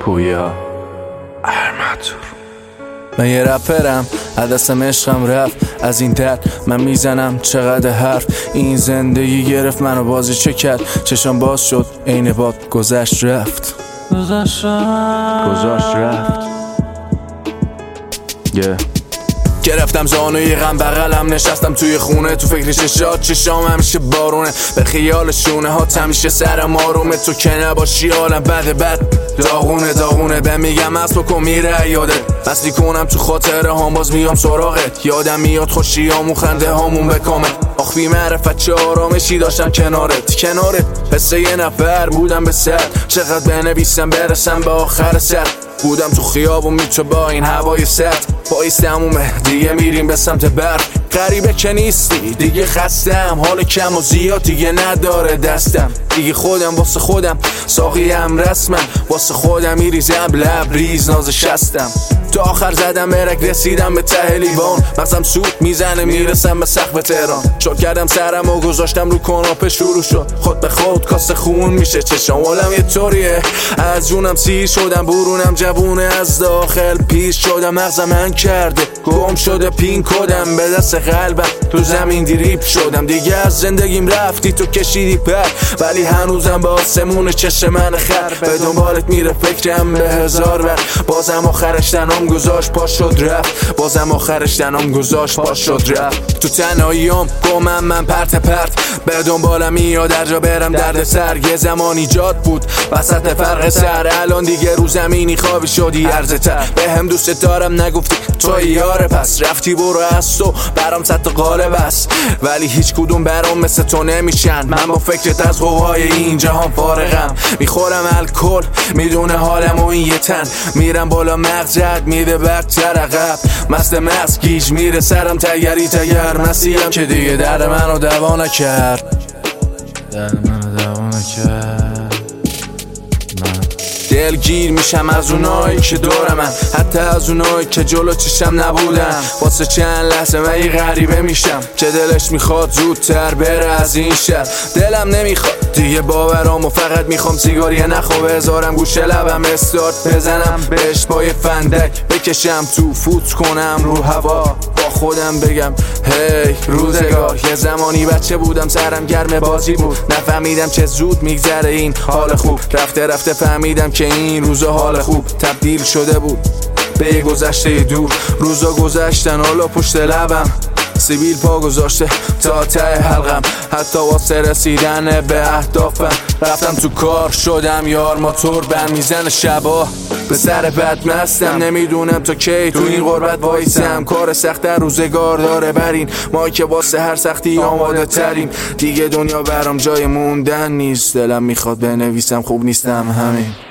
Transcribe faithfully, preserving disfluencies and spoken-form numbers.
پویا ارماتور. من یه رپرم، عدسم عشقم رفت از این درد من میزنم چقدر حرف. این زندگی گرفت منو بازی چه کرد، چشم باز شد عین باد گذشت رفت گذشت رفت گذشت رفت yeah. گرفتم زانوی غم بغلم، نشستم توی خونه تو فکرش شاد چشام همیشه بارونه، به خیال شونه ها همیشه سرم آرومه. تو که نباشی حالم بده بد داغونه داغونه، به میگم از بکن میره یادت بستی کنم تو خاطره هم باز میام سراغت. یادم میاد خوشی هامون خنده هامون بکامه، آخ بی معرفت چه آرامشی داشتم کنارت کنارت. حس یه نفر بودم به سر، چقدر بنویسم برسم به آخر سر. بودم تو خیابون میتو با این هوای سرد، پاییز تمومه دیگه میریم به سمت برف. غریبه که نیستی دیگه خستم، حال کم و زیاد دیگه نداره دستم. دیگه خودم واسه خودم ساقیم رسمم، واسه خودم میریزم لب ریز ناز شستم. تا آخر زدم برک رسیدم به ته لیوان، مغزم سود میزنه میرسم به سقف تهران. شل کردم سرم و گذاشتم رو کناپه شروع شد خود به خود کاسه خون میشه چشام. حالم یه طوریه از جونم سیر شدم، برونم جوونه از داخل پیش شدم. مغزم من کرده گم شده پین کدم، به دست قلبم تو زمین دریپ شدم. دیگه از زندگیم رفتی تو کشیدی پر، ولی هنوزم با آسمون چشم من خر. به دنبالت میره فکرم به هزار ور، بازم آخرش تنام گذاشت پا شد رفت. بازم آخرش تنام گذاشت پا شد رفت. تو تنهاییام گمم من پرت پرت، به دنبالم میاد در جا برم درد سر. یه زمان ایجاد بود وسط فرق سر، الان دیگه رو زمینی خوابی شدی ارزه تر. به هم دوست دارم نگفتی تو یاره، پس رفتی برو از تو برام صد قاله بس، ولی هیچ کدوم برام مثل تو نمیشن. من با فکرت از قوهای این جهان فارغم، میخورم الکل میدونه حالم و این یه تن. میرم بالا مغزت میده بدتر عقب، مست مست گیج میره سرم تگری تگر. مسیرم که دیگه درد منو دوا نکرد، درد منو دوا نکرد. دلگیر میشم از اونایی که دورمن، حتی از اونایی که جلو چشم نبودن. واسه چند لحظه من یه غریبه میشم که دلش میخواد زودتر بره از این شهر. دلم نمیخواد دیگه باورامو، فقط میخوام سیگاری نخواه بذارم گوشه لبم استارت بزنم بهش با یه فندک بکشم تو فوت کنم رو هوا، با خودم بگم هی روزگار. یه زمانی بچه بودم سرم گرم بازی بود، نفهمیدم چه زود میگذره این حال خوب. رفته رفته فهمیدم که این روزا حال خوب تبدیل شده بود به یه گذشته دور. روزا گذشتن حالا پشت لبم سیبیل پا گذاشته تا ته حلقم، حتی واسه رسیدن به اهدافم. رفتم تو کار شدم یار موتور بند میزنه شبا، به سر بد مستم. نمیدونم تا کی تو این غربت وایسم، کار سخت روزگار داره برین ما که واسه هر سختی آماده تریم. دیگه دنیا برام جای موندن نیست، دلم میخواد بنویسم خوب نیستم همین.